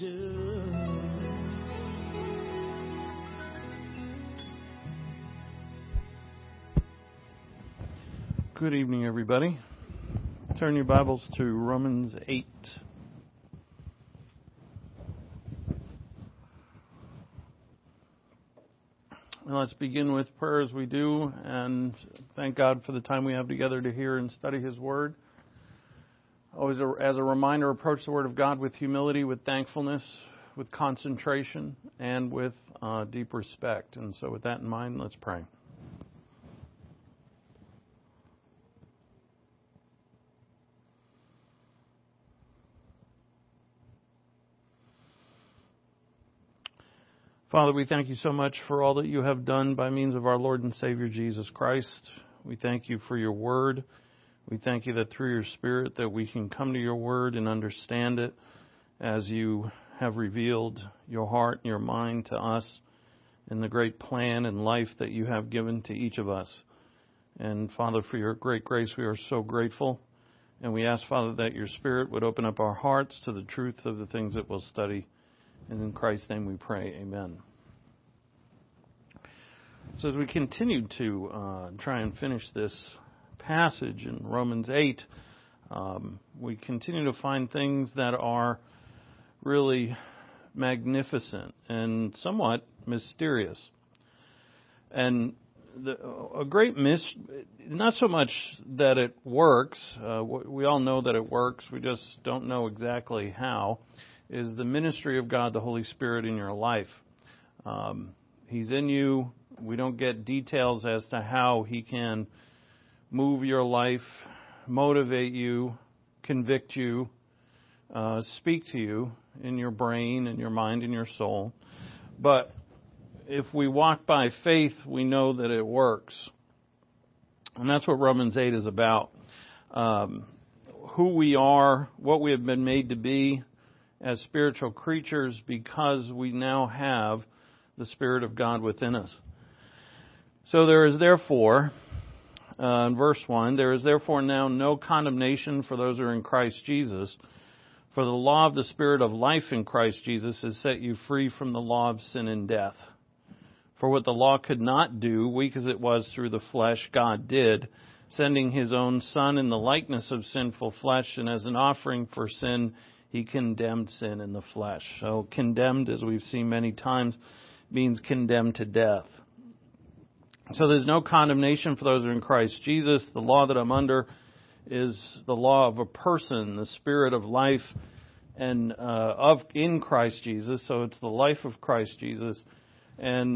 do. Good evening, everybody. Turn your Bibles to Romans 8. And let's begin with prayer as we do, and thank God for the time we have together to hear and study His Word. Always, as a reminder, approach the Word of God with humility, with thankfulness, with concentration, and with deep respect. And so with that in mind, let's pray. Father, we thank you so much for all that you have done by means of our Lord and Savior Jesus Christ. We thank you for your word. We thank you that through your Spirit that we can come to your word and understand it as you have revealed your heart and your mind to us in the great plan and life that you have given to each of us. And Father, for your great grace, we are so grateful. And we ask, Father, that your Spirit would open up our hearts to the truth of the things that we'll study. And in Christ's name we pray, amen. So as we continue to try and finish this passage in Romans 8, we continue to find things that are really magnificent and somewhat mysterious. And a great not so much that it works, we all know that it works, we just don't know exactly how, is the ministry of God, the Holy Spirit in your life. He's in you. We don't get details as to how He can move your life, motivate you, convict you, speak to you in your brain and your mind and your soul. But if we walk by faith, we know that it works. And that's what Romans 8 is about. Who we are, what we have been made to be as spiritual creatures because we now have the Spirit of God within us. So there is therefore, in verse 1, there is therefore now no condemnation for those who are in Christ Jesus. For the law of the Spirit of life in Christ Jesus has set you free from the law of sin and death. For what the law could not do, weak as it was through the flesh, God did, sending His own Son in the likeness of sinful flesh, and as an offering for sin, He condemned sin in the flesh. So condemned, as we've seen many times, means condemned to death. So there's no condemnation for those who are in Christ Jesus. The law that I'm under is the law of a person, the Spirit of life and in Christ Jesus. So it's the life of Christ Jesus. And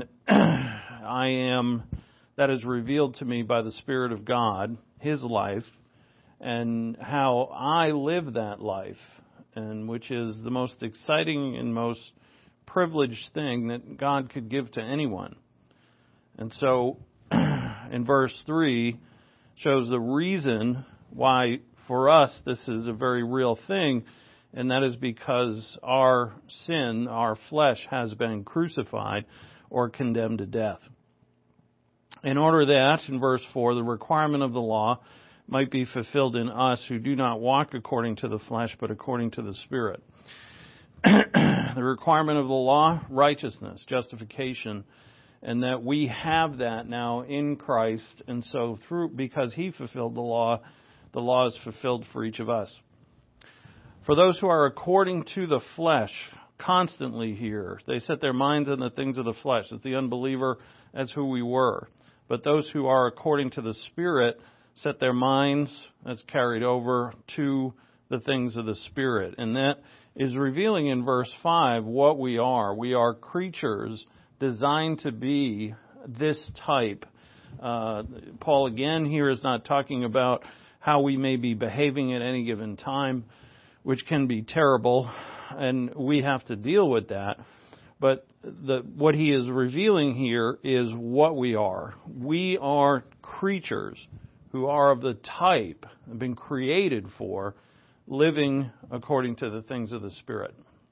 that is revealed to me by the Spirit of God, His life, and how I live that life, and which is the most exciting and most privileged thing that God could give to anyone. And so, in verse 3, shows the reason why, for us, this is a very real thing, and that is because our sin, our flesh, has been crucified or condemned to death. In order that, in verse 4, the requirement of the law might be fulfilled in us who do not walk according to the flesh, but according to the Spirit. The requirement of the law, righteousness, justification, and that we have that now in Christ, and so because He fulfilled the law is fulfilled for each of us. For those who are according to the flesh, constantly here, they set their minds on the things of the flesh. As the unbeliever, that's who we were. But those who are according to the Spirit set their minds, that's carried over, to the things of the Spirit. And that is revealing in verse 5 what we are. We are creatures designed to be this type. Paul again here is not talking about how we may be behaving at any given time, which can be terrible, and we have to deal with that. But what he is revealing here is what we are. We are creatures who are of the type, have been created for, living according to the things of the Spirit.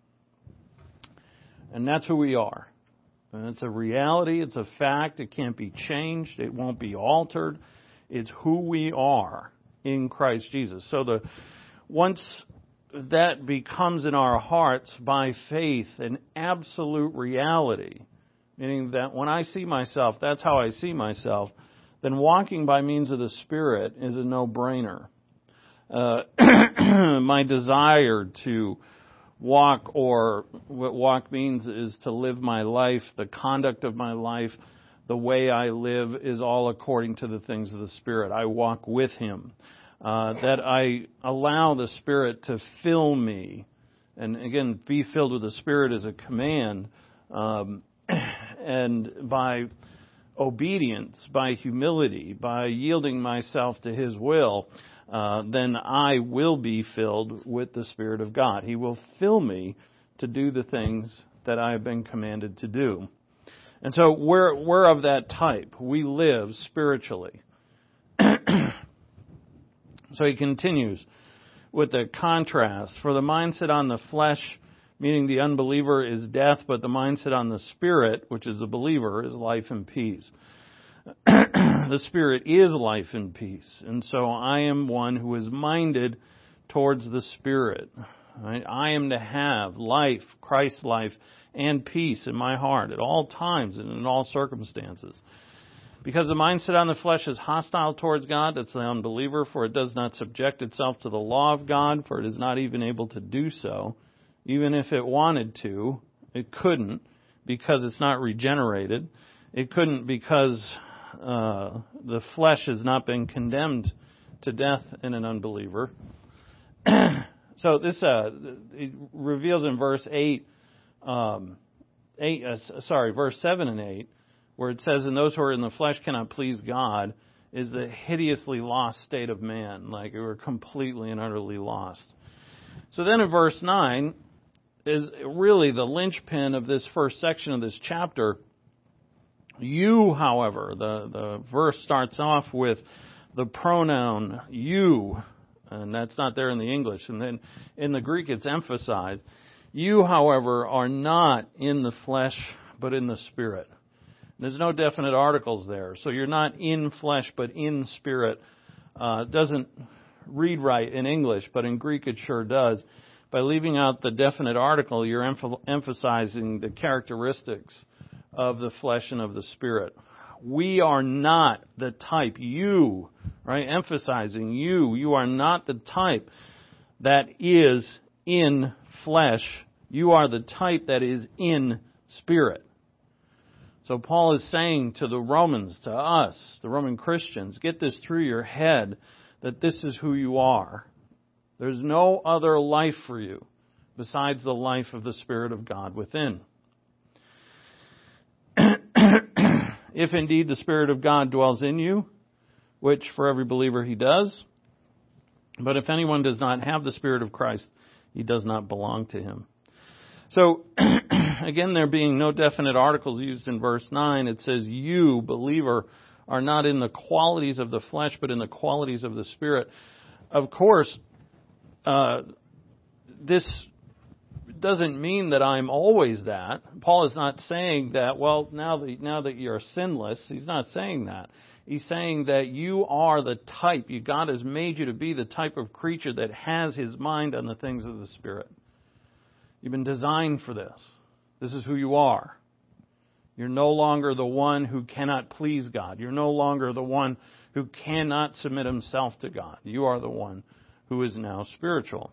And that's who we are. And it's a reality, it's a fact, it can't be changed, it won't be altered. It's who we are in Christ Jesus. So once that becomes in our hearts by faith an absolute reality, meaning that when I see myself, that's how I see myself, then walking by means of the Spirit is a no-brainer. My desire to walk, or what walk means is to live my life, the conduct of my life, the way I live is all according to the things of the Spirit. I walk with Him. That I allow the Spirit to fill me. And again, be filled with the Spirit is a command. And by obedience, by humility, by yielding myself to His will, then I will be filled with the Spirit of God. He will fill me to do the things that I have been commanded to do. And so we're of that type. We live spiritually. So he continues with the contrast. For the mindset on the flesh, meaning the unbeliever, is death, but the mindset on the Spirit, which is the believer, is life and peace. The Spirit is life and peace. And so I am one who is minded towards the Spirit. Right? I am to have life, Christ's life, and peace in my heart at all times and in all circumstances. Because the mindset on the flesh is hostile towards God, that's the unbeliever, for it does not subject itself to the law of God, for it is not even able to do so. Even if it wanted to, it couldn't, because it's not regenerated. It couldn't because the flesh has not been condemned to death in an unbeliever. So this it reveals in verse 7 and 8, where it says, and those who are in the flesh cannot please God, is the hideously lost state of man. Like we're completely and utterly lost. So then in verse 9 is really the linchpin of this first section of this chapter. You, however, the verse starts off with the pronoun you, and that's not there in the English. And then in the Greek it's emphasized. You, however, are not in the flesh, but in the Spirit. There's no definite articles there. So you're not in flesh, but in spirit. It doesn't read right in English, but in Greek it sure does. By leaving out the definite article, you're emphasizing the characteristics of the flesh and of the Spirit. We are not the type, you, right? Emphasizing you. You are not the type that is in flesh. You are the type that is in spirit. So Paul is saying to the Romans, to us, the Roman Christians, get this through your head that this is who you are. There's no other life for you besides the life of the Spirit of God within. If indeed the Spirit of God dwells in you, which for every believer He does, but if anyone does not have the Spirit of Christ, he does not belong to Him. So, again, there being no definite articles used in verse 9, it says, you, believer, are not in the qualities of the flesh, but in the qualities of the Spirit. Of course, this doesn't mean that I'm always that. Paul is not saying that, well, now that you're sinless, he's not saying that. He's saying that you are the type. God has made you to be the type of creature that has his mind on the things of the Spirit. You've been designed for this. This is who you are. You're no longer the one who cannot please God. You're no longer the one who cannot submit himself to God. You are the one who is now spiritual.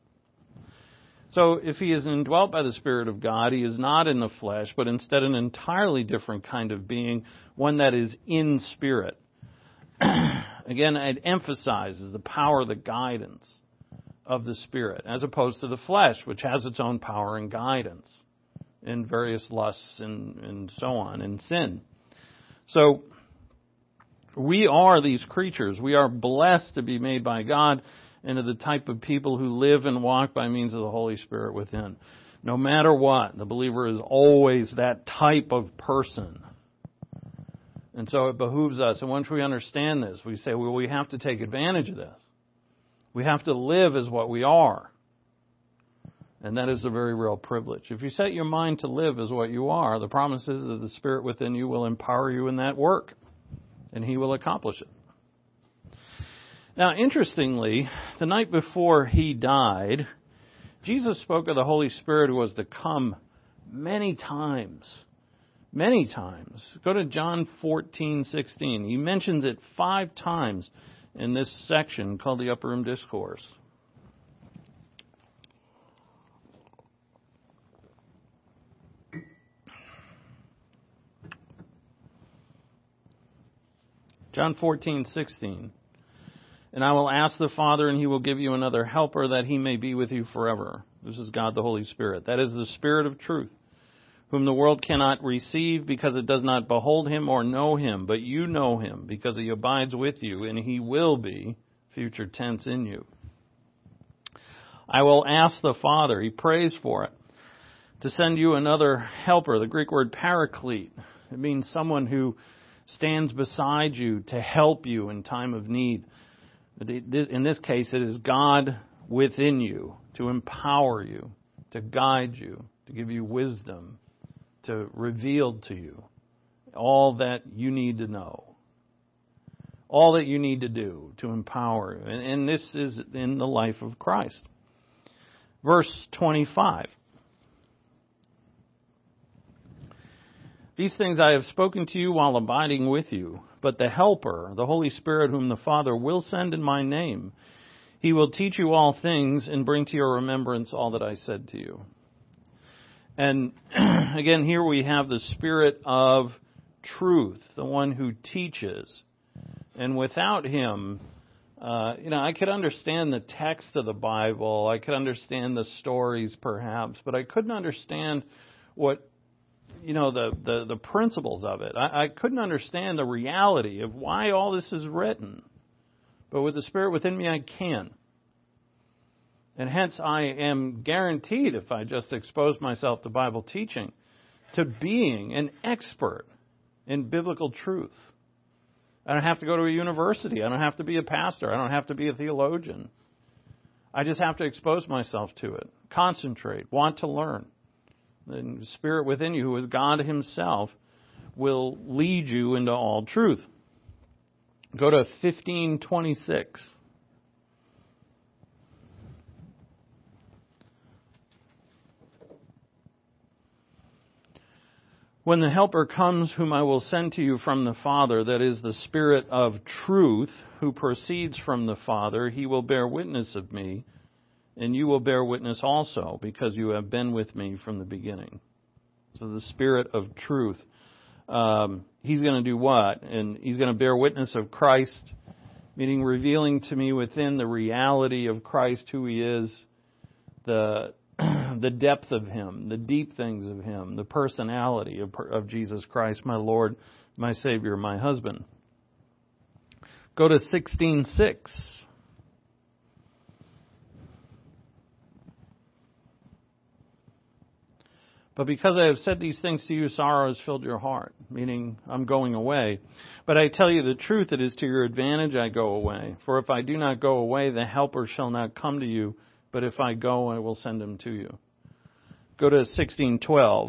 So if he is indwelt by the Spirit of God, he is not in the flesh, but instead an entirely different kind of being, one that is in spirit. Again, it emphasizes the power, the guidance of the Spirit, as opposed to the flesh, which has its own power and guidance in various lusts and so on, in sin. So we are these creatures. We are blessed to be made by God into the type of people who live and walk by means of the Holy Spirit within. No matter what, the believer is always that type of person. And so it behooves us. And once we understand this, we say, well, we have to take advantage of this. We have to live as what we are. And that is a very real privilege. If you set your mind to live as what you are, the promise is that the Spirit within you will empower you in that work. And He will accomplish it. Now, interestingly, the night before he died, Jesus spoke of the Holy Spirit who was to come many times. Many times. Go to John 14:16. He mentions it 5 times in this section called the Upper Room Discourse. John 14:16. And I will ask the Father, and He will give you another helper, that He may be with you forever. This is God the Holy Spirit. That is the Spirit of truth, whom the world cannot receive because it does not behold Him or know Him. But you know Him, because He abides with you, and He will be, future tense, in you. I will ask the Father, He prays for it, to send you another helper. The Greek word paraclete. It means someone who stands beside you to help you in time of need. In this case, it is God within you to empower you, to guide you, to give you wisdom, to reveal to you all that you need to know, all that you need to do to empower you. And this is in the life of Christ. Verse 25. These things I have spoken to you while abiding with you. But the Helper, the Holy Spirit, whom the Father will send in my name, He will teach you all things and bring to your remembrance all that I said to you. And again, here we have the Spirit of truth, the one who teaches. And without Him, I could understand the text of the Bible. I could understand the stories perhaps, but I couldn't understand what the principles of it. I couldn't understand the reality of why all this is written. But with the Spirit within me, I can. And hence I am guaranteed, if I just expose myself to Bible teaching, to being an expert in biblical truth. I don't have to go to a university. I don't have to be a pastor. I don't have to be a theologian. I just have to expose myself to it, concentrate, want to learn. The Spirit within you, who is God Himself, will lead you into all truth. Go to 15:26. When the Helper comes, whom I will send to you from the Father, that is the Spirit of truth, who proceeds from the Father, He will bear witness of me. And you will bear witness also, because you have been with me from the beginning. So the Spirit of truth. He's going to do what? And He's going to bear witness of Christ, meaning revealing to me within the reality of Christ, who He is, the depth of Him, the deep things of Him, the personality of Jesus Christ, my Lord, my Savior, my husband. Go to 16:6. But because I have said these things to you, sorrow has filled your heart, meaning I'm going away. But I tell you the truth, it is to your advantage I go away. For if I do not go away, the Helper shall not come to you. But if I go, I will send Him to you. Go to 16:12.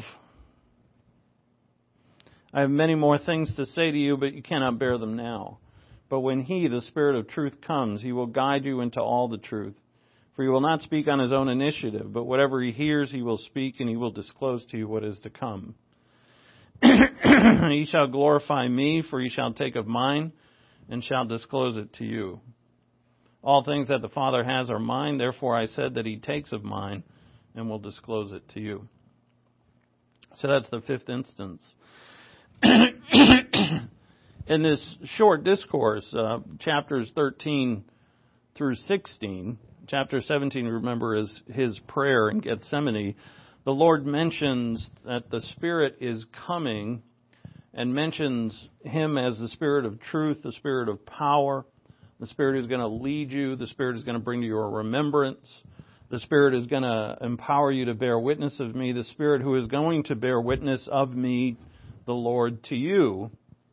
I have many more things to say to you, but you cannot bear them now. But when He, the Spirit of truth, comes, He will guide you into all the truth. For He will not speak on His own initiative, but whatever He hears He will speak, and He will disclose to you what is to come. He shall glorify me, for He shall take of mine, and shall disclose it to you. All things that the Father has are mine, therefore I said that He takes of mine, and will disclose it to you. So that's the 5th instance. In this short discourse, chapters 13 through 16, Chapter 17, remember, is His prayer in Gethsemane. The Lord mentions that the Spirit is coming and mentions Him as the Spirit of truth, the Spirit of power, the Spirit who's going to lead you, the Spirit is going to bring to your remembrance, the Spirit is going to empower you to bear witness of me, the Spirit who is going to bear witness of me, the Lord, to you.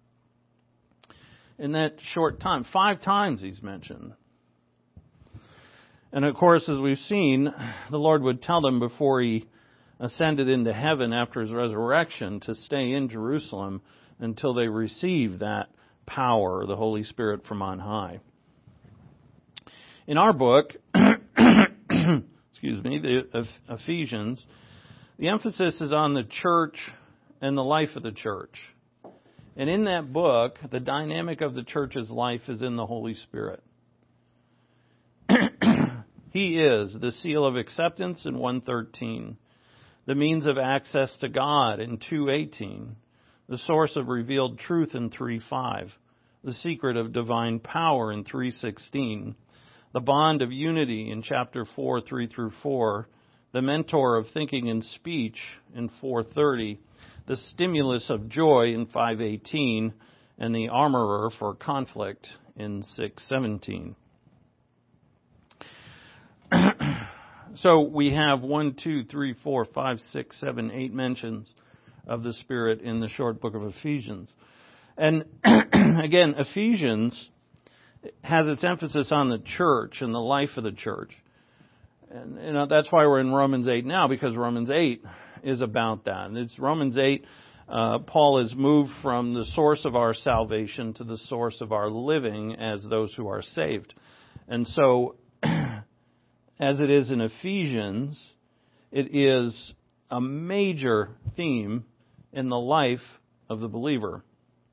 In that short time, 5 times He's mentioned. And of course, as we've seen, the Lord would tell them before He ascended into heaven after His resurrection to stay in Jerusalem until they receive that power, the Holy Spirit from on high. In our book, the Ephesians, the emphasis is on the church and the life of the church. And in that book, the dynamic of the church's life is in the Holy Spirit. He is the seal of acceptance in 1:13, the means of access to God in 2:18, the source of revealed truth in 3:5, the secret of divine power in 3:16, the bond of unity in chapter 4, 3 through 4, the mentor of thinking and speech in 4:30, the stimulus of joy in 5:18, and the armorer for conflict in 6:17. So we have 1, 2, 3, 4, 5, 6, 7, 8 mentions of the Spirit in the short book of Ephesians. And again, Ephesians has its emphasis on the church and the life of the church. And that's why we're in Romans 8 now, because Romans 8 is about that. And it's Romans 8, Paul has moved from the source of our salvation to the source of our living as those who are saved. And so, as it is in Ephesians, it is a major theme in the life of the believer.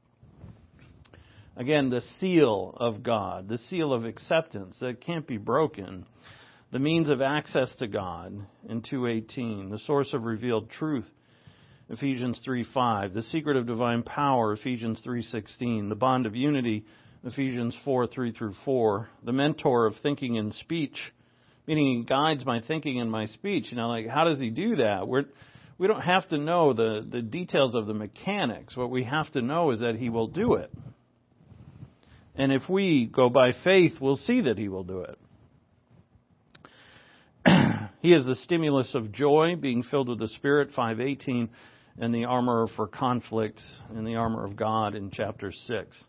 Again, the seal of God, the seal of acceptance that can't be broken, the means of access to God in 2:18, the source of revealed truth, Ephesians 3:5, the secret of divine power, Ephesians 3:16, the bond of unity, Ephesians 4:3 through 4, the mentor of thinking and speech, meaning he guides my thinking and my speech. Like, how does he do that? We don't have to know the details of the mechanics. What we have to know is that he will do it. And if we go by faith, we'll see that he will do it. He is the stimulus of joy, being filled with the Spirit, 5:18, and the armor for conflict in the armor of God in chapter 6.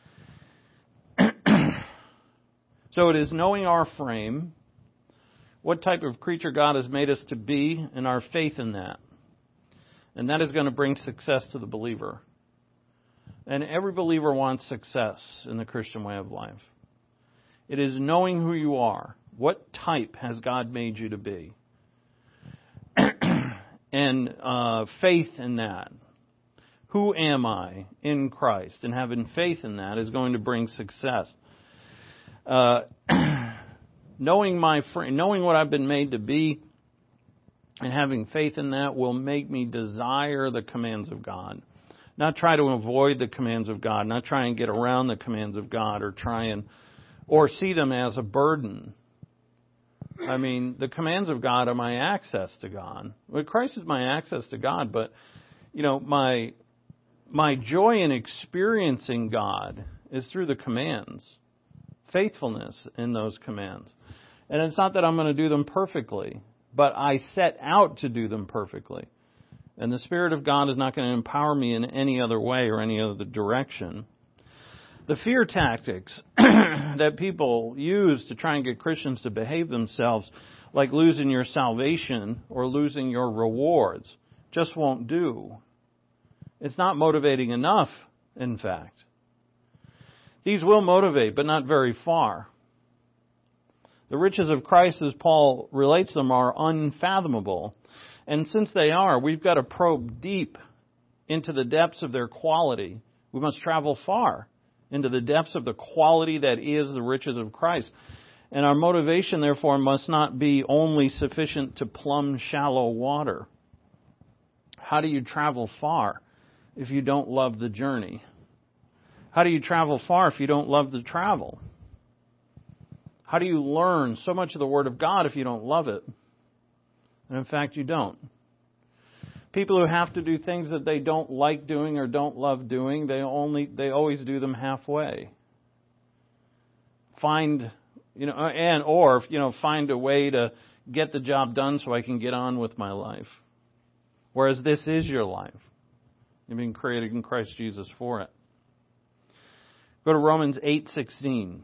So it is knowing our frame, what type of creature God has made us to be, and our faith in that. And that is going to bring success to the believer. And every believer wants success in the Christian way of life. It is knowing who you are. What type has God made you to be? And faith in that. Who am I in Christ? And having faith in that is going to bring success. Knowing what I've been made to be and having faith in that will make me desire the commands of God. Not try to avoid the commands of God, not try and get around the commands of God or see them as a burden. The commands of God are my access to God. Well, Christ is my access to God, but my joy in experiencing God is through the commands. Faithfulness in those commands. And it's not that I'm going to do them perfectly, but I set out to do them perfectly. And the Spirit of God is not going to empower me in any other way or any other direction. The fear tactics that people use to try and get Christians to behave themselves, like losing your salvation or losing your rewards, just won't do. It's not motivating enough, in fact. These will motivate, but not very far. The riches of Christ, as Paul relates them, are unfathomable. And since they are, we've got to probe deep into the depths of their quality. We must travel far into the depths of the quality that is the riches of Christ. And our motivation, therefore, must not be only sufficient to plumb shallow water. How do you travel far if you don't love the journey? How do you travel far if you don't love the travel? How do you learn so much of the Word of God if you don't love it? And in fact, you don't. People who have to do things that they don't like doing or don't love doing, they always do them halfway. Find a way to get the job done so I can get on with my life. Whereas this is your life. You've been created in Christ Jesus for it. Go to Romans 8:16.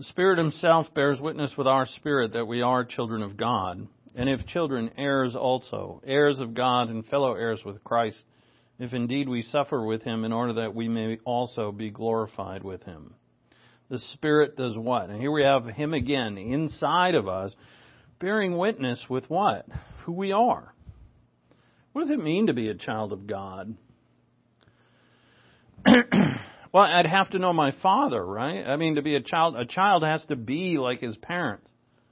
The Spirit Himself bears witness with our spirit that we are children of God. And if children, heirs also, heirs of God and fellow heirs with Christ, if indeed we suffer with Him in order that we may also be glorified with Him. The Spirit does what? And here we have Him again inside of us, bearing witness with what? Who we are. What does it mean to be a child of God? Well, I'd have to know my father, right? I mean, to be a child has to be like his parents.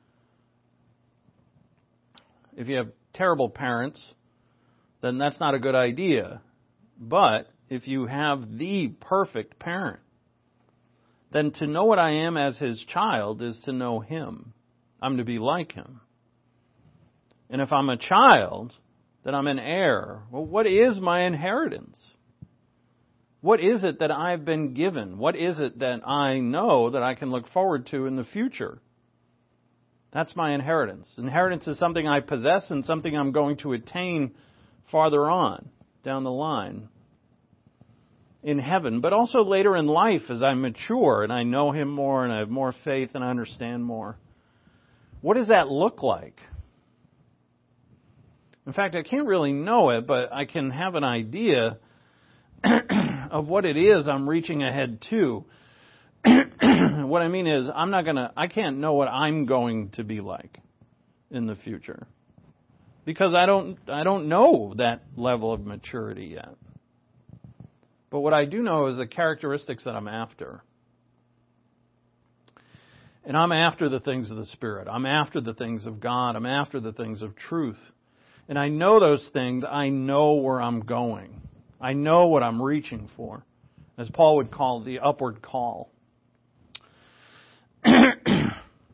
If you have terrible parents, then that's not a good idea. But if you have the perfect parent, then to know what I am as his child is to know him. I'm to be like him. And if I'm a child, then I'm an heir. Well, what is my inheritance? What is it that I've been given? What is it that I know that I can look forward to in the future? That's my inheritance. Inheritance is something I possess and something I'm going to attain farther on, down the line, in heaven. But also later in life as I mature and I know Him more and I have more faith and I understand more. What does that look like? In fact, I can't really know it, but I can have an idea of what it is I'm reaching ahead to. What I mean is, I can't know what I'm going to be like in the future. Because I don't know that level of maturity yet. But what I do know is the characteristics that I'm after. And I'm after the things of the Spirit. I'm after the things of God. I'm after the things of truth. And I know those things. I know where I'm going. I know what I'm reaching for. As Paul would call the upward call. And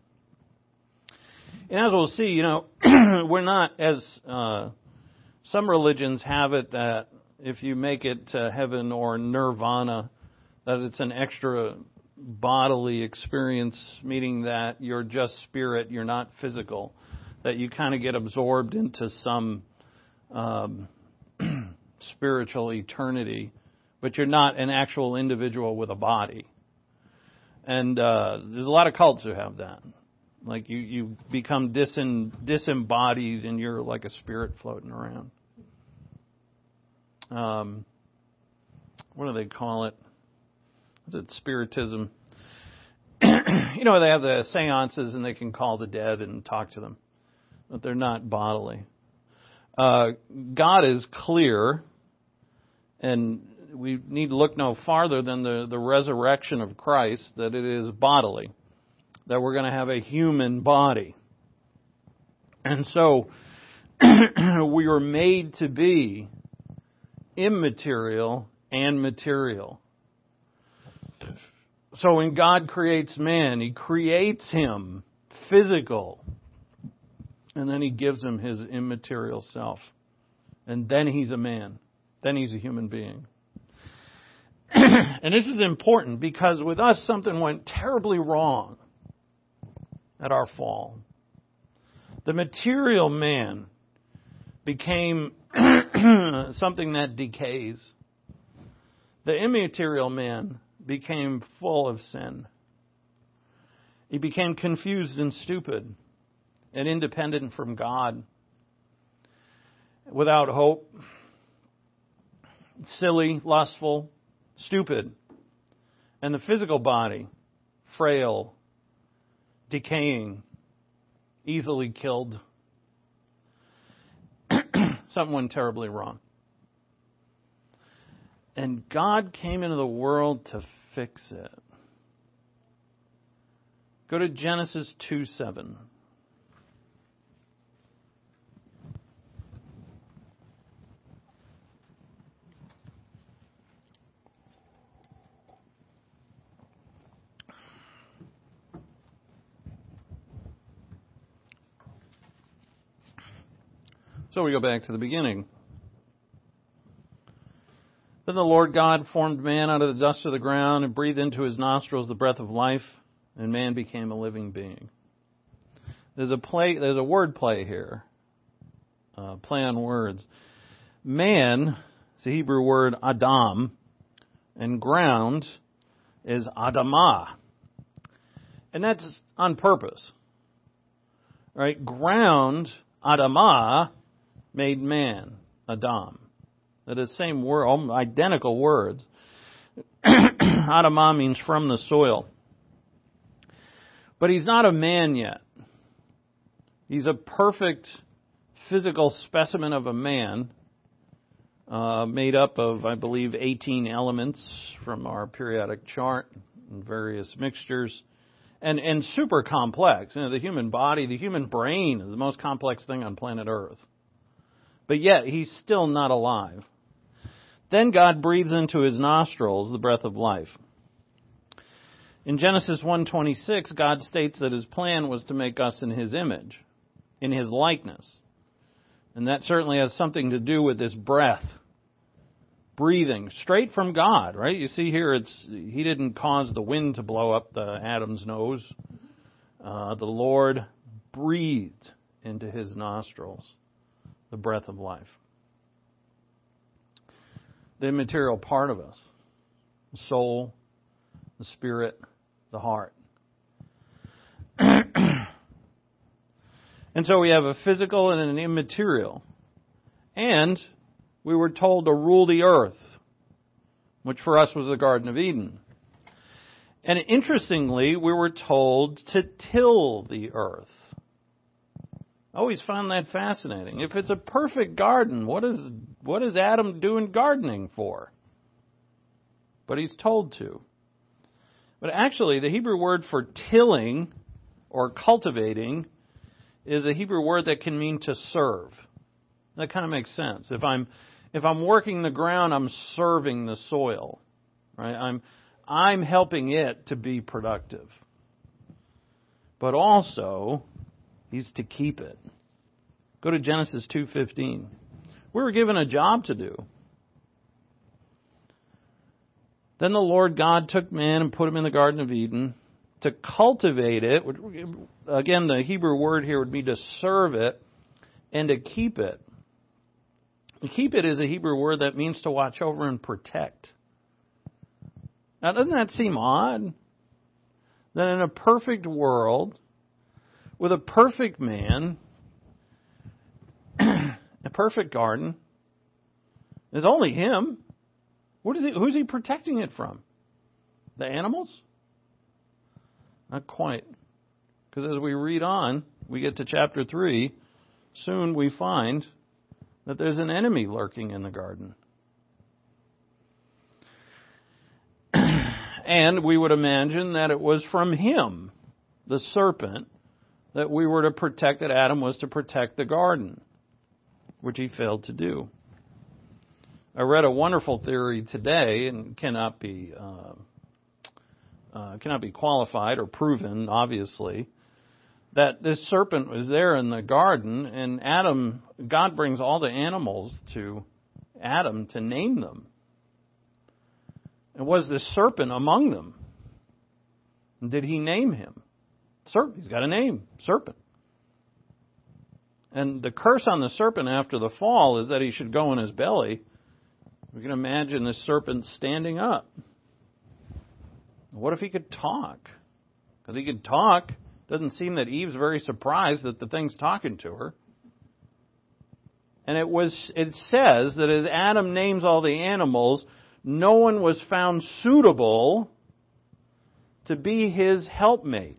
as we'll see, we're not, as some religions have it, that if you make it to heaven or nirvana, that it's an extra bodily experience, meaning that you're just spirit, you're not physical, that you kind of get absorbed into some spiritual eternity, but you're not an actual individual with a body. And there's a lot of cults who have that. Like you become disembodied and you're like a spirit floating around. What do they call it? Is it spiritism? They have the seances and they can call the dead and talk to them. But they're not bodily. God is clear, and we need to look no farther than the resurrection of Christ, that it is bodily, that we're going to have a human body. And so we were made to be immaterial and material. So when God creates man, He creates him physical, and then He gives him his immaterial self. And then he's a man. Then he's a human being. And this is important because with us something went terribly wrong at our fall. The material man became something that decays. The immaterial man became full of sin. He became confused and stupid and independent from God, without hope, silly, lustful, stupid. And the physical body, frail, decaying, easily killed. Something went terribly wrong. And God came into the world to fix it. Go to Genesis 2:7. So we go back to the beginning. Then the Lord God formed man out of the dust of the ground and breathed into his nostrils the breath of life, and man became a living being. There's a word play here. Play on words. Man is the Hebrew word Adam, and ground is Adamah. And that's on purpose. Right? Ground, Adamah, made man, Adam. They're the same word, identical words. Adamah means from the soil. But he's not a man yet. He's a perfect physical specimen of a man, made up of, I believe, 18 elements from our periodic chart and various mixtures. And super complex. The human body, the human brain is the most complex thing on planet Earth. But yet, he's still not alive. Then God breathes into his nostrils the breath of life. In Genesis 1:26, God states that his plan was to make us in his image, in his likeness. And that certainly has something to do with this breath. Breathing straight from God, right? You see here, he didn't cause the wind to blow up Adam's nose. The Lord breathed into his nostrils the breath of life. The immaterial part of us, the soul, the spirit, the heart. And so we have a physical and an immaterial. And we were told to rule the earth, which for us was the Garden of Eden. And interestingly, we were told to till the earth. I always found that fascinating. If it's a perfect garden, what is Adam doing gardening for? But he's told to. But actually, the Hebrew word for tilling or cultivating is a Hebrew word that can mean to serve. That kind of makes sense. If I'm working the ground, I'm serving the soil, right? I'm helping it to be productive. But also, he's to keep it. Go to Genesis 2:15. We were given a job to do. Then the Lord God took man and put him in the Garden of Eden to cultivate it. Again, the Hebrew word here would be to serve it and to keep it. To keep it is a Hebrew word that means to watch over and protect. Now, doesn't that seem odd? That in a perfect world, with a perfect man, a perfect garden, there's only him. Who's he protecting it from? The animals? Not quite. Because as we read on, we get to chapter 3, soon we find that there's an enemy lurking in the garden. And we would imagine that it was from him, the serpent, that we were to protect, that Adam was to protect the garden, which he failed to do. I read a wonderful theory today, and cannot be qualified or proven, obviously, that this serpent was there in the garden, and God brings all the animals to Adam to name them. And was the serpent among them? And did he name him? Serpent. He's got a name, serpent. And the curse on the serpent after the fall is that he should go in his belly. We can imagine this serpent standing up. What if he could talk? Because he could talk. Doesn't seem that Eve's very surprised that the thing's talking to her. And it says that as Adam names all the animals, no one was found suitable to be his helpmate.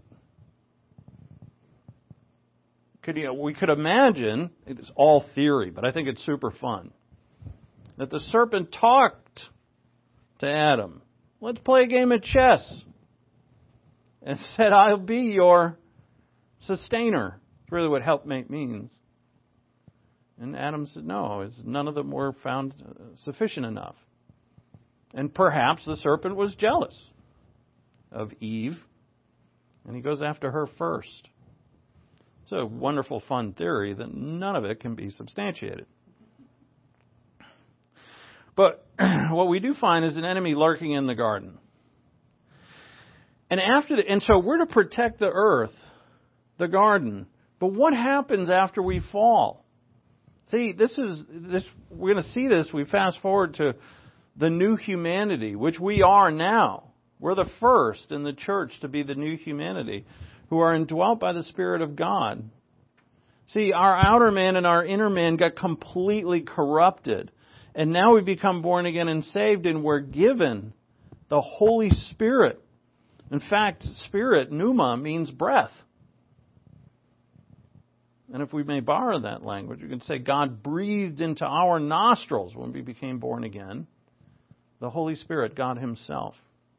We could imagine, it's all theory, but I think it's super fun, that the serpent talked to Adam. Let's play a game of chess. And said, I'll be your sustainer. That's really what helpmate means. And Adam said, no, none of them were found sufficient enough. And perhaps the serpent was jealous of Eve, and he goes after her first. It's a wonderful, fun theory that none of it can be substantiated. But what we do find is an enemy lurking in the garden. And so we're to protect the earth, the garden. But what happens after we fall? See, we're going to see this. We fast forward to the new humanity, which we are now. We're the first in the church to be the new humanity who are indwelt by the Spirit of God. See, our outer man and our inner man got completely corrupted. And now we become born again and saved, and we're given the Holy Spirit. In fact, spirit, pneuma, means breath. And if we may borrow that language, we can say God breathed into our nostrils when we became born again the Holy Spirit, God Himself.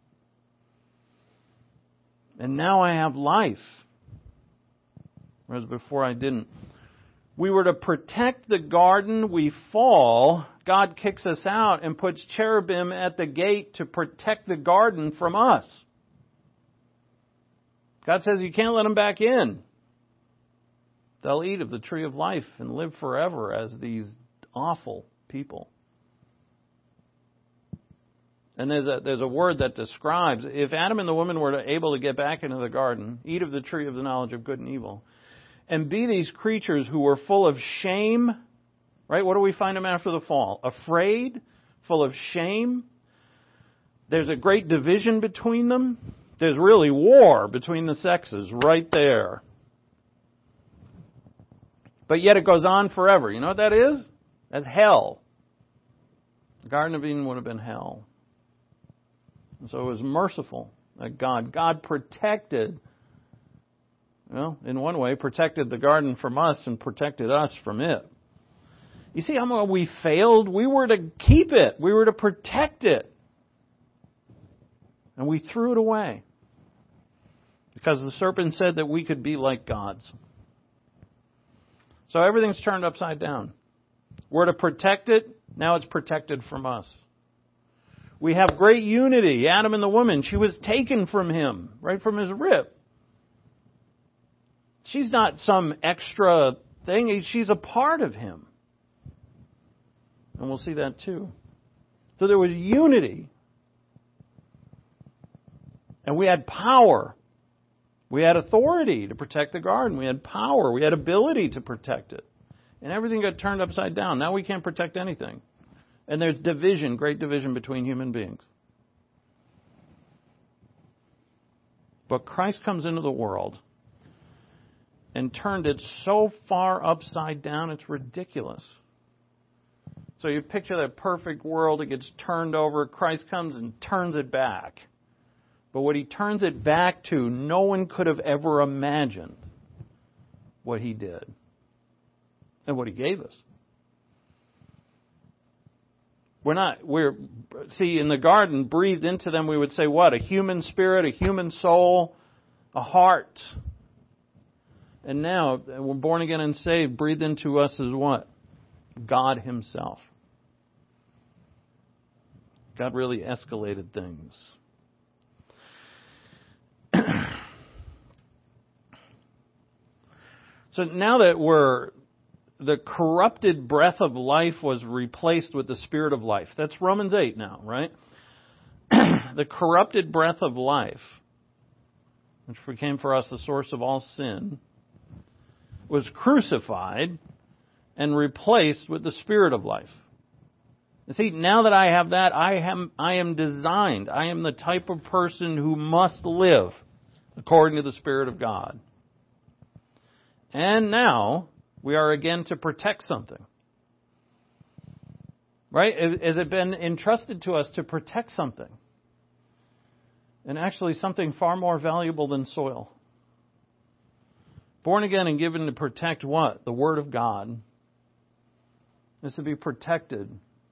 And now I have life, whereas before I didn't. We were to protect the garden, we fall, God kicks us out and puts cherubim at the gate to protect the garden from us. God says you can't let them back in. They'll eat of the tree of life and live forever as these awful people. And there's a word that describes, if Adam and the woman were able to get back into the garden, eat of the tree of the knowledge of good and evil, and be these creatures who were full of shame, right? What do we find them after the fall? Afraid, full of shame. There's a great division between them. There's really war between the sexes right there. But yet it goes on forever. You know what that is? That's hell. The Garden of Eden would have been hell. And so it was merciful that God protected, well, in one way, protected the garden from us and protected us from it. You see how we failed? We were to keep it. We were to protect it. And we threw it away. Because the serpent said that we could be like gods. So everything's turned upside down. We're to protect it. Now it's protected from us. We have great unity. Adam and the woman, she was taken from him, right from his rib. She's not some extra thing. She's a part of him. And we'll see that too. So there was unity. And we had power. We had authority to protect the garden. We had power. We had ability to protect it. And everything got turned upside down. Now we can't protect anything. And there's division, great division between human beings. But Christ comes into the world and turned it so far upside down, it's ridiculous. So you picture that perfect world, it gets turned over. Christ comes and turns it back. But what He turns it back to, no one could have ever imagined what He did and what He gave us. See, in the garden, breathed into them, we would say what? A human spirit, a human soul, a heart. And now, we're born again and saved, breathed into us is what? God Himself. God really escalated things. So now that the corrupted breath of life was replaced with the Spirit of life. That's Romans 8 now, right? The corrupted breath of life, which became for us the source of all sin, was crucified and replaced with the Spirit of life. You see, now that I have that, I am designed. I am the type of person who must live according to the Spirit of God. And now we are again to protect something. Right? Has it been entrusted to us to protect something? And actually something far more valuable than soil. Born again and given to protect what? The Word of God. Is to be protected,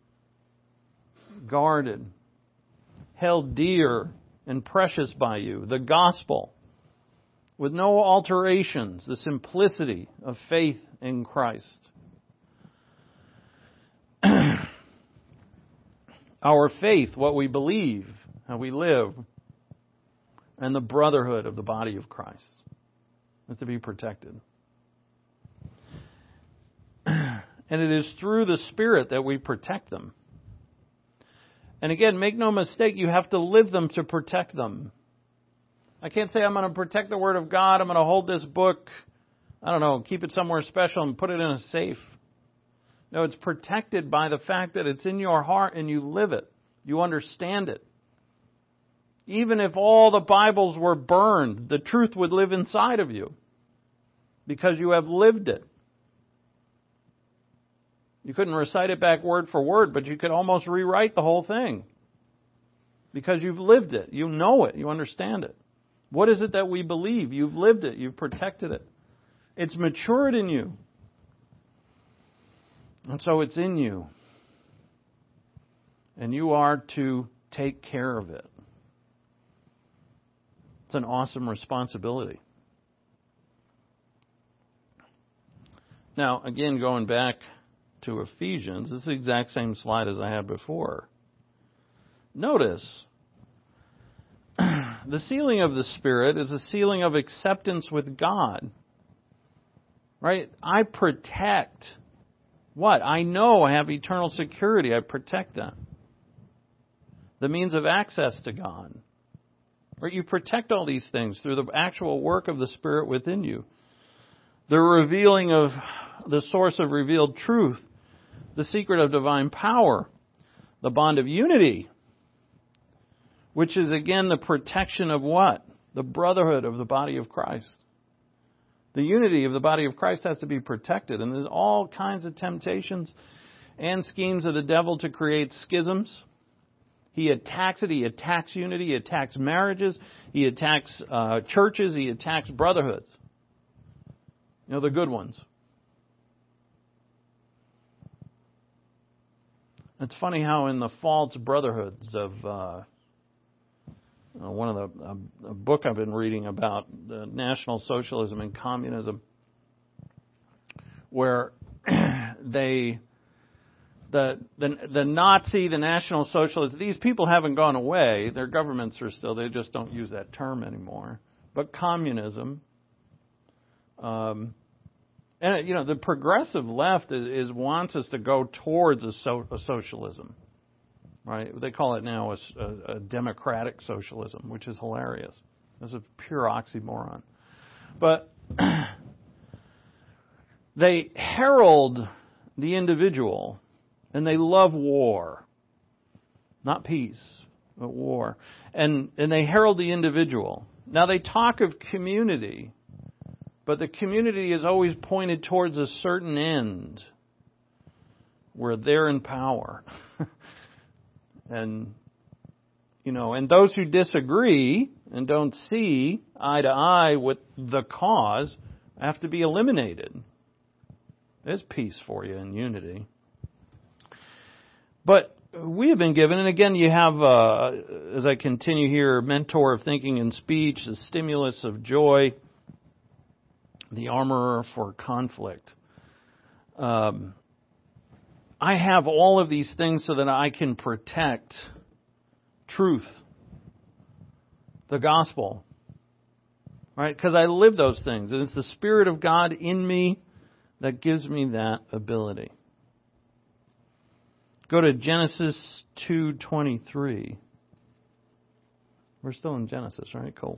guarded, held dear and precious by you. The gospel. With no alterations, the simplicity of faith in Christ. Our faith, what we believe, how we live, and the brotherhood of the body of Christ is to be protected. And it is through the Spirit that we protect them. And again, make no mistake, you have to live them to protect them. I can't say I'm going to protect the Word of God. I'm going to hold this book, I don't know, keep it somewhere special and put it in a safe. No, it's protected by the fact that it's in your heart and you live it. You understand it. Even if all the Bibles were burned, the truth would live inside of you because you have lived it. You couldn't recite it back word for word, but you could almost rewrite the whole thing because you've lived it. You know it. You understand it. What is it that we believe? You've lived it. You've protected it. It's matured in you. And so it's in you. And you are to take care of it. It's an awesome responsibility. Now, again, going back to Ephesians, it's the exact same slide as I had before. Notice, the sealing of the Spirit is a sealing of acceptance with God. Right? I protect what? I know I have eternal security. I protect that. The means of access to God. Right? You protect all these things through the actual work of the Spirit within you. The revealing of the source of revealed truth. The secret of divine power, the bond of unity, which is again the protection of what? The brotherhood of the body of Christ. The unity of the body of Christ has to be protected, and there's all kinds of temptations and schemes of the devil to create schisms. He attacks it. He attacks unity. He attacks marriages. He attacks churches. He attacks brotherhoods. You know, the good ones. It's funny how in the false brotherhoods of one of a book I've been reading about the National Socialism and Communism, where the Nazi, the National Socialist, these people haven't gone away. Their governments are still, they just don't use that term anymore. But communism, and, you know, the progressive left is wants us to go towards a socialism, right? They call it now a democratic socialism, which is hilarious. It's a pure oxymoron. But they herald the individual, and they love war. Not peace, but war. And they herald the individual. Now, they talk of community, but the community is always pointed towards a certain end where they're in power. And, you know, and those who disagree and don't see eye to eye with the cause have to be eliminated. There's peace for you in unity. But we have been given, and again, you have, as I continue here, mentor of thinking and speech, the stimulus of joy, the armorer for conflict. I have all of these things so that I can protect truth, the gospel, right? Because I live those things, and it's the Spirit of God in me that gives me that ability. Go to Genesis 2:23. We're still in Genesis, right? Cool.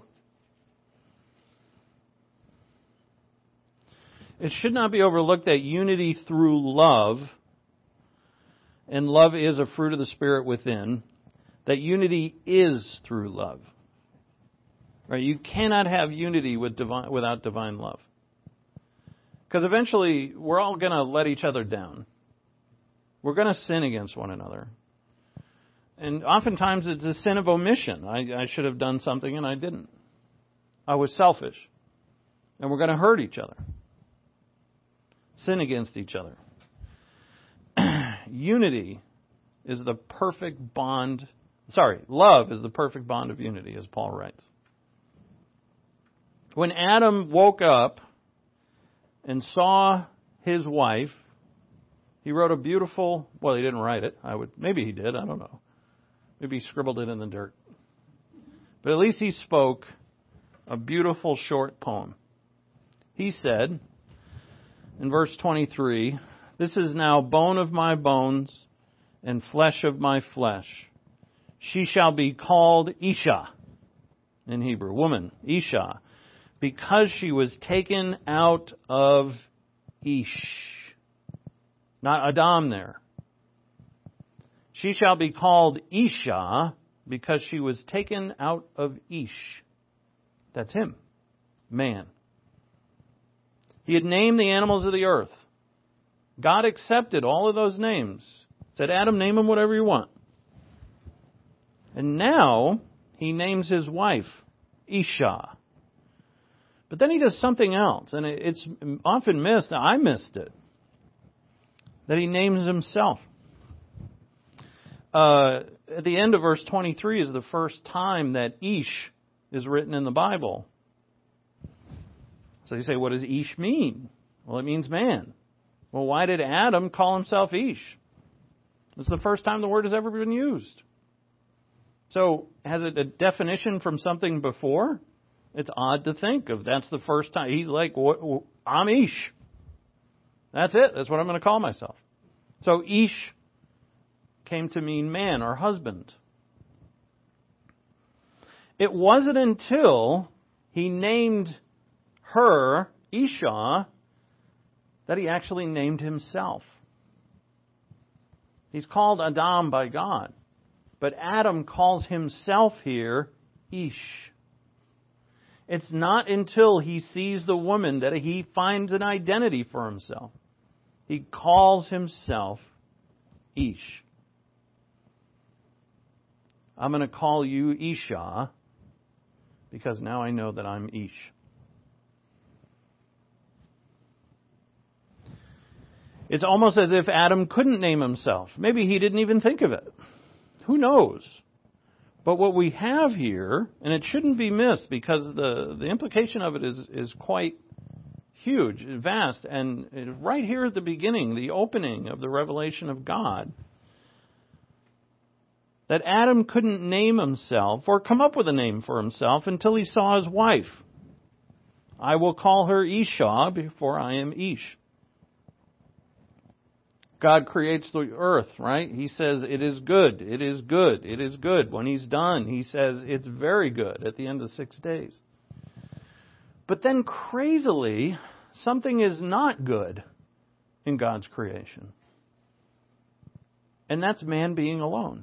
It should not be overlooked that unity through love, and love is a fruit of the Spirit within, that unity is through love. Right? You cannot have unity without divine love. Because eventually we're all going to let each other down. We're going to sin against one another. And oftentimes it's a sin of omission. I should have done something and I didn't. I was selfish. And we're going to hurt each other. Sin against each other. Unity is the perfect bond. Love is the perfect bond of unity, as Paul writes. When Adam woke up and saw his wife, he wrote a beautiful, well, he didn't write it. Maybe he did, I don't know. Maybe he scribbled it in the dirt. But at least he spoke a beautiful short poem. He said, in verse 23, "This is now bone of my bones and flesh of my flesh. She shall be called Isha," in Hebrew, woman, Isha, "because she was taken out of Ish." Not Adam there. She shall be called Isha because she was taken out of Ish. That's him, man. He had named the animals of the earth. God accepted all of those names. Said, Adam, name them whatever you want. And now he names his wife, Isha. But then he does something else, and it's often missed. I missed it. That he names himself. At the end of verse 23 is the first time that Ish is written in the Bible. So you say, what does Ish mean? Well, it means man. Well, why did Adam call himself Ish? It's the first time the word has ever been used. So, has it a definition from something before? It's odd to think of. That's the first time. He's like, I'm Ish. That's it. That's what I'm going to call myself. So, Ish came to mean man or husband. It wasn't until he named her, Isha, that he actually named himself. He's called Adam by God. But Adam calls himself here Ish. It's not until he sees the woman that he finds an identity for himself. He calls himself Ish. I'm going to call you Isha because now I know that I'm Ish. It's almost as if Adam couldn't name himself. Maybe he didn't even think of it. Who knows? But what we have here, and it shouldn't be missed because the implication of it is quite huge, vast, and right here at the beginning, the opening of the revelation of God, that Adam couldn't name himself or come up with a name for himself until he saw his wife. I will call her Isha before I am Ish. God creates the earth, right? He says, it is good, it is good, it is good. When He's done, He says, it's very good at the end of 6 days. But then crazily, something is not good in God's creation. And that's man being alone.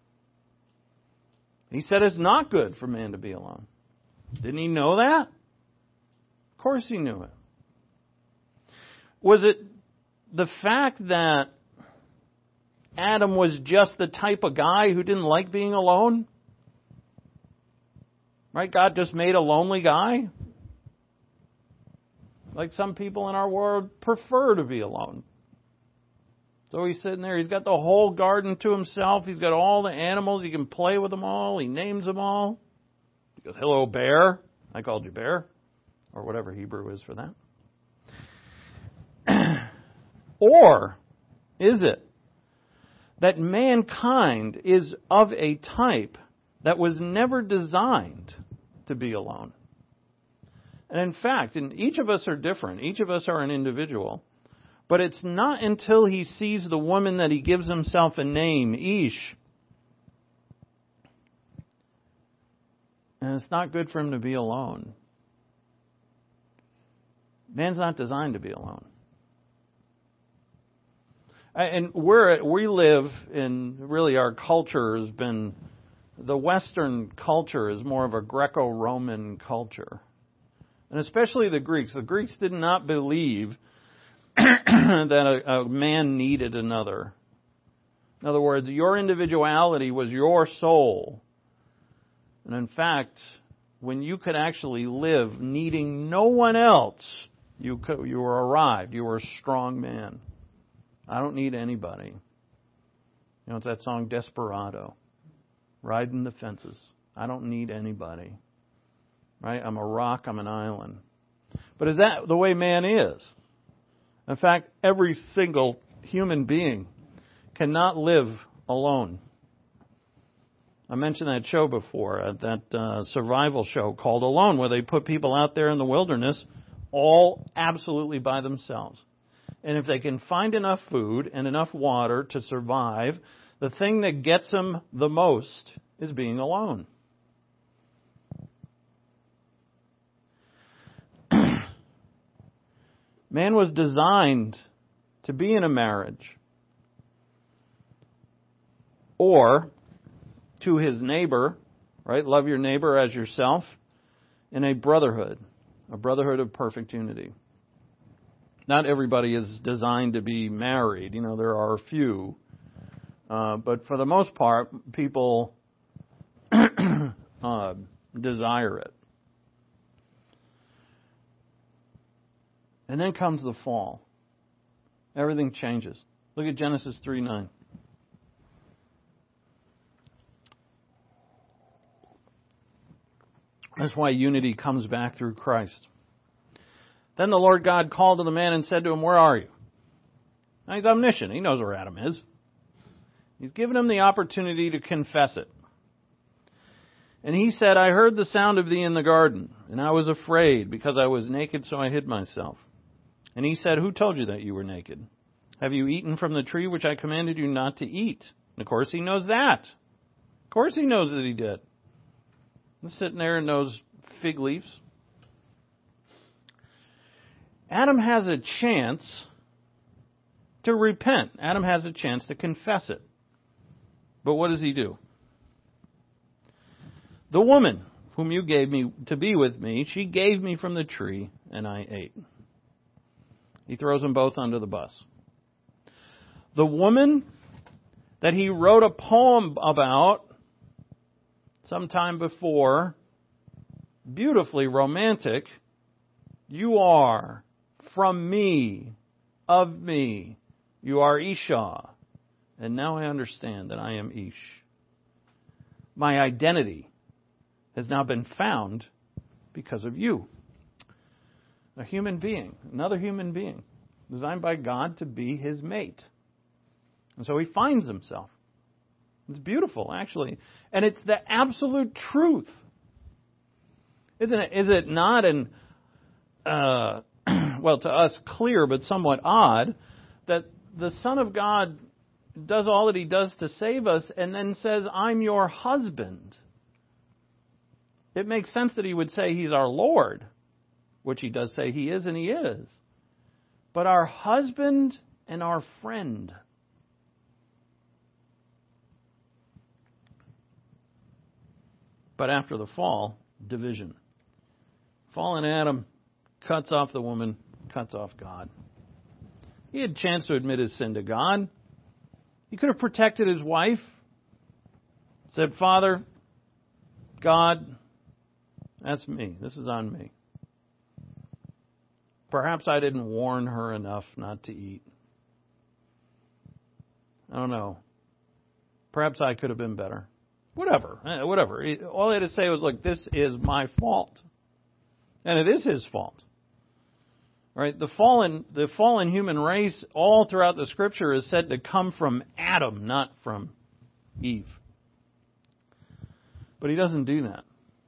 He said it's not good for man to be alone. Didn't He know that? Of course He knew it. Was it the fact that Adam was just the type of guy who didn't like being alone? Right? God just made a lonely guy? Like some people in our world prefer to be alone. So he's sitting there, he's got the whole garden to himself, he's got all the animals, he can play with them all, he names them all. He goes, hello, bear. I called you bear. Or whatever Hebrew is for that. Or is it that mankind is of a type that was never designed to be alone? And in fact, each of us are different. Each of us are an individual. But it's not until he sees the woman that he gives himself a name, Ish. And it's not good for him to be alone. Man's not designed to be alone. And we live in, really our culture has been, the Western culture is more of a Greco-Roman culture. And especially the Greeks. The Greeks did not believe that a man needed another. In other words, your individuality was your soul. And in fact, when you could actually live needing no one else, you were arrived. You were a strong man. I don't need anybody. You know, it's that song, Desperado. Riding the fences. I don't need anybody. Right? I'm a rock. I'm an island. But is that the way man is? In fact, every single human being cannot live alone. I mentioned that show before, that survival show called Alone, where they put people out there in the wilderness all absolutely by themselves. And if they can find enough food and enough water to survive, the thing that gets them the most is being alone. Man was designed to be in a marriage. Or, to his neighbor, right? Love your neighbor as yourself, in a brotherhood of perfect unity. Not everybody is designed to be married. There are a few. But for the most part, people desire it. And then comes the fall. Everything changes. Look at Genesis 3:9. That's why unity comes back through Christ. Then the Lord God called to the man and said to him, "Where are you?" Now he's omniscient. He knows where Adam is. He's given him the opportunity to confess it. And he said, "I heard the sound of thee in the garden, and I was afraid because I was naked, so I hid myself." And he said, "Who told you that you were naked? Have you eaten from the tree which I commanded you not to eat?" And of course he knows that. Of course he knows that he did. He's sitting there and knows fig leaves. Adam has a chance to repent. Adam has a chance to confess it. But what does he do? "The woman whom you gave me to be with me, she gave me from the tree, and I ate." He throws them both under the bus. The woman that he wrote a poem about sometime before, beautifully romantic, "You are from me, of me. You are Isha. And now I understand that I am Ish. My identity has now been found because of you." A human being, another human being, designed by God to be his mate. And so he finds himself. It's beautiful, actually. And it's the absolute truth. Isn't it? Is it not well, to us clear but somewhat odd, that the Son of God does all that he does to save us and then says, "I'm your husband"? It makes sense that he would say he's our Lord, which he does say he is, and he is. But our husband and our friend. But after the fall, division. Fallen Adam cuts off the woman, cuts off God. He had a chance to admit his sin to God. He could have protected his wife. Said, "Father, God, that's me. This is on me. Perhaps I didn't warn her enough not to eat. I don't know. Perhaps I could have been better." Whatever. All he had to say was, "Look, this is my fault." And it is his fault. Right? The fallen human race all throughout the Scripture is said to come from Adam, not from Eve. But he doesn't do that.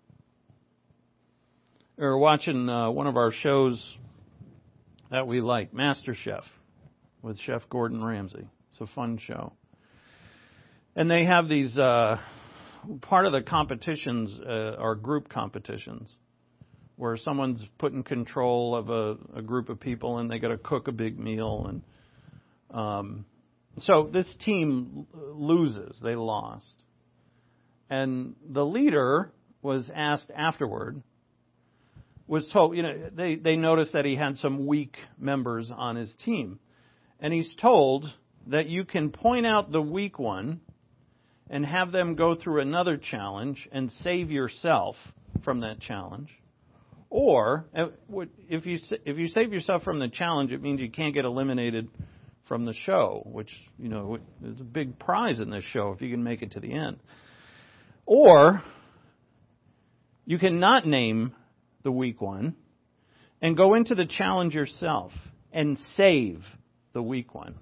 We were watching one of our shows that we like, MasterChef, with Chef Gordon Ramsay. It's a fun show. And they have these, part of the competitions are group competitions, where someone's put in control of a group of people and they got to cook a big meal. And so this team loses. They lost. And the leader was asked afterward, was told, they noticed that he had some weak members on his team. And he's told that you can point out the weak one and have them go through another challenge and save yourself from that challenge. Or, if you save yourself from the challenge, it means you can't get eliminated from the show, which, is a big prize in this show if you can make it to the end. Or, you can not name the weak one and go into the challenge yourself and save the weak one.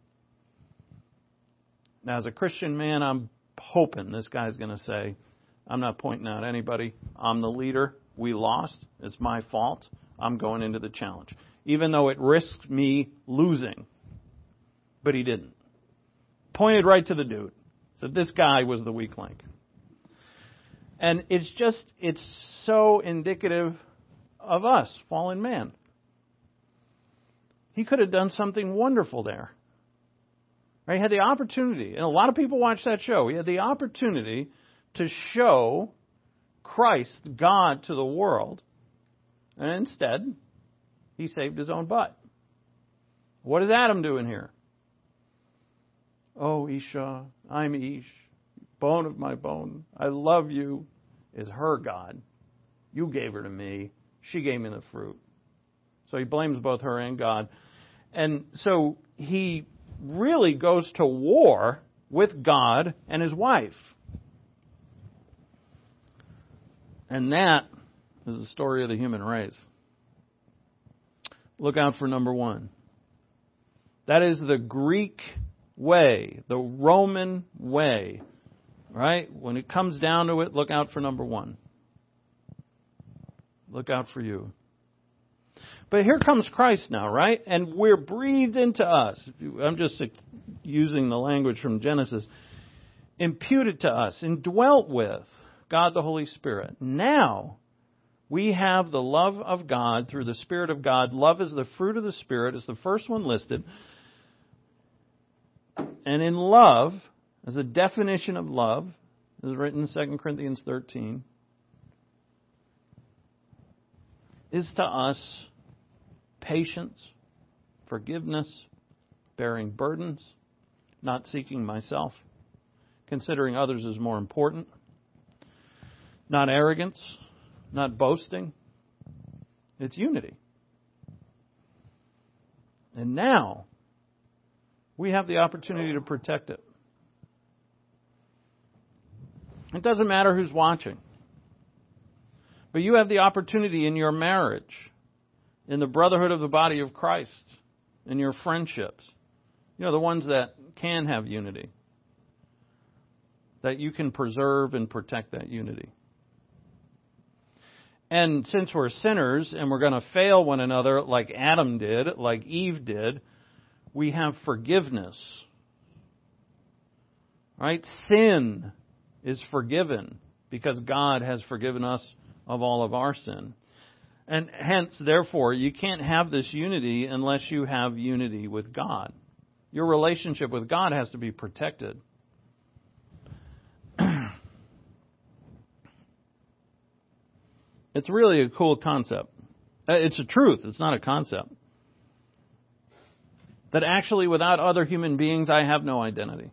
Now, as a Christian man, I'm hoping this guy's going to say, "I'm not pointing out anybody. I'm the leader. We lost. It's my fault. I'm going into the challenge." Even though it risked me losing. But he didn't. Pointed right to the dude. Said this guy was the weak link. And it's so indicative of us, fallen man. He could have done something wonderful there. Right? He had the opportunity, and a lot of people watch that show. He had the opportunity to show Christ, God, to the world. And instead, he saved his own butt. What is Adam doing here? Oh, Isha, I'm Ish, bone of my bone. I love you, is her God. You gave her to me. She gave me the fruit. So he blames both her and God. And so he really goes to war with God and his wife. And that is the story of the human race. Look out for number one. That is the Greek way, the Roman way. Right? When it comes down to it, look out for number one. Look out for you. But here comes Christ now, right? And we're breathed into us. I'm just using the language from Genesis. Imputed to us, indwelt with God the Holy Spirit. Now, we have the love of God through the Spirit of God. Love is the fruit of the Spirit. It's the first one listed. And in love, as a definition of love, is written in 2 Corinthians 13, is to us patience, forgiveness, bearing burdens, not seeking myself, considering others as more important, not arrogance, not boasting. It's unity. And now, we have the opportunity to protect it. It doesn't matter who's watching. But you have the opportunity in your marriage, in the brotherhood of the body of Christ, in your friendships, the ones that can have unity, that you can preserve and protect that unity. And since we're sinners and we're going to fail one another like Adam did, like Eve did, we have forgiveness. Right? Sin is forgiven because God has forgiven us of all of our sin. And hence, therefore, you can't have this unity unless you have unity with God. Your relationship with God has to be protected. It's really a cool concept. It's a truth. It's not a concept. That actually, without other human beings, I have no identity.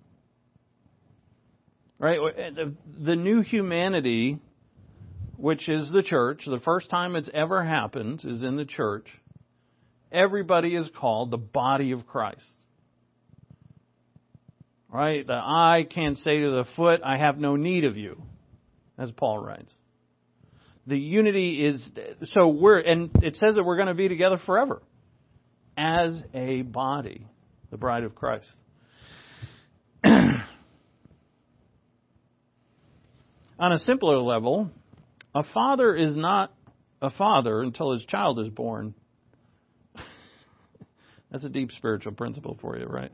Right? The new humanity, which is the church, the first time it's ever happened is in the church. Everybody is called the body of Christ. Right? The eye can't say to the foot, I have no need of you, as Paul writes. The unity is, and it says that we're going to be together forever as a body, the bride of Christ. On a simpler level, a father is not a father until his child is born. That's a deep spiritual principle for you, right?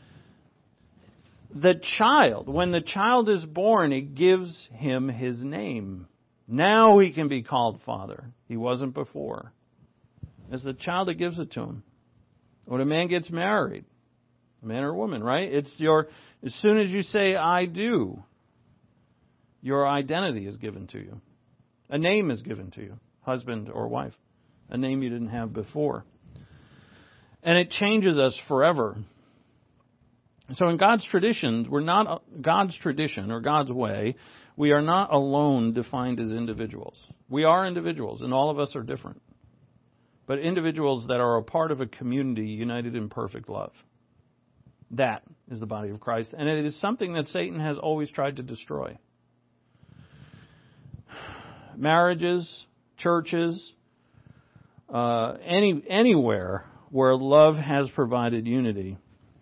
The child, when the child is born, it gives him his name. Now he can be called father. He wasn't before. It's the child that gives it to him. When a man gets married, a man or a woman, right? As soon as you say, I do, your identity is given to you. A name is given to you, husband or wife. A name you didn't have before. And it changes us forever. So in God's traditions, we're not God's tradition or God's way. We are not alone defined as individuals. We are individuals, and all of us are different. But individuals that are a part of a community united in perfect love. That is the body of Christ. And it is something that Satan has always tried to destroy. Marriages, churches, anywhere where love has provided unity.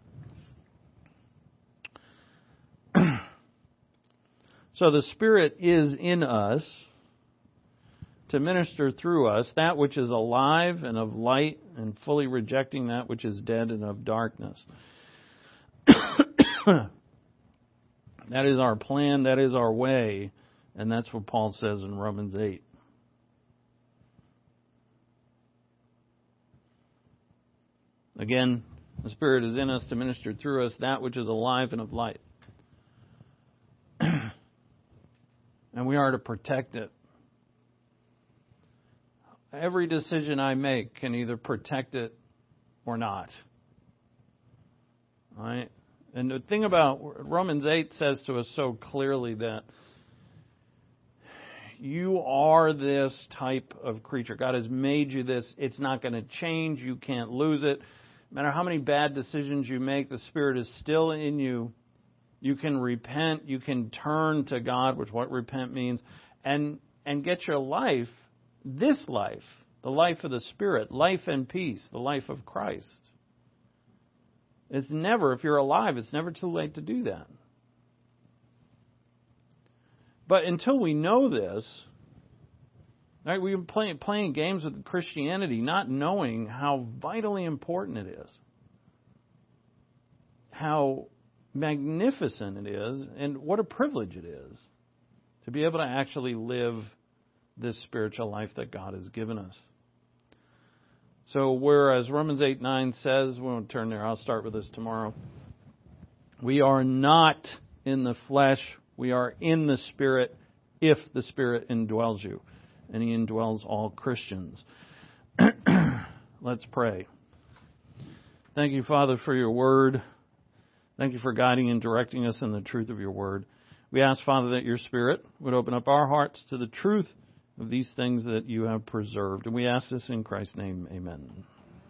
So the Spirit is in us to minister through us that which is alive and of light, and fully rejecting that which is dead and of darkness. That is our plan, that is our way, and that's what Paul says in Romans 8. Again, the Spirit is in us to minister through us that which is alive and of light. and we are to protect it. Every decision I make can either protect it or not. All right? And the thing about Romans 8 says to us so clearly that you are this type of creature. God has made you this. It's not going to change. You can't lose it. No matter how many bad decisions you make, the Spirit is still in you. You can repent. You can turn to God, which is what repent means, and get your life, this life, the life of the Spirit, life and peace, the life of Christ. It's never, if you're alive, it's never too late to do that. But until we know this, right, we've been playing games with Christianity, not knowing how vitally important it is, how magnificent it is, and what a privilege it is to be able to actually live this spiritual life that God has given us. So whereas Romans 8:9 says, we won't turn there, I'll start with this tomorrow. We are not in the flesh, we are in the Spirit if the Spirit indwells you. And He indwells all Christians. Let's pray. Thank you, Father, for your word. Thank you for guiding and directing us in the truth of your word. We ask, Father, that your Spirit would open up our hearts to the truth of these things that you have preserved. And we ask this in Christ's name. Amen.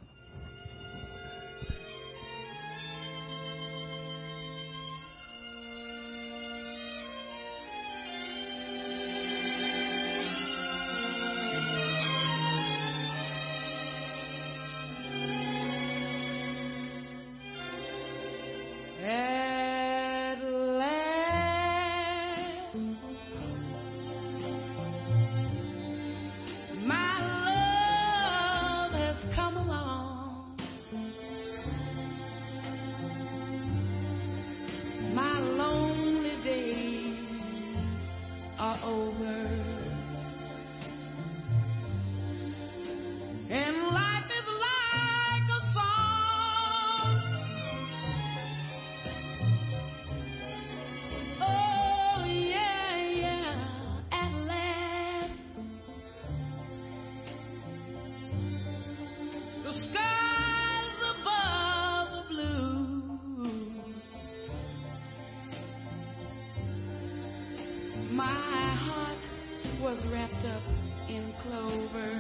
My heart was wrapped up in clover.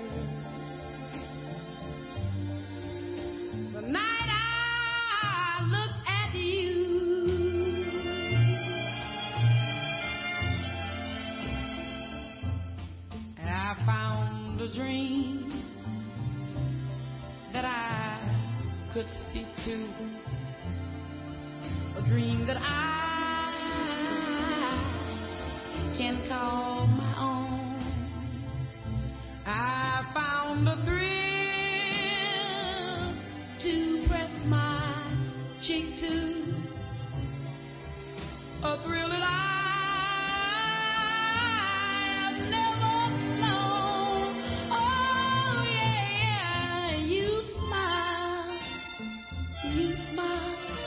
The night I looked at you, and I found a dream that I could speak to, a dream that I can call my own. I found a thrill to press my cheek to, a thrill that I have never known. Oh yeah, you smile,